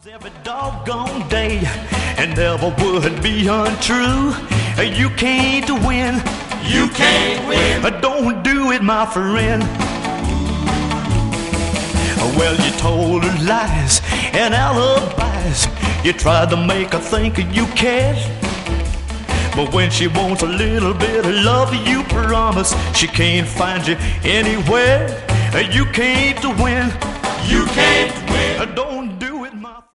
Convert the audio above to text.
Every doggone day and never would be untrue. You can't win. You can't win. Don't do it, my friend. Well, you told her lies and alibis. You tried to make her think you cared. But when she wants a little bit of love, you promise she can't find you anywhere. You can't win. You can't win. Don't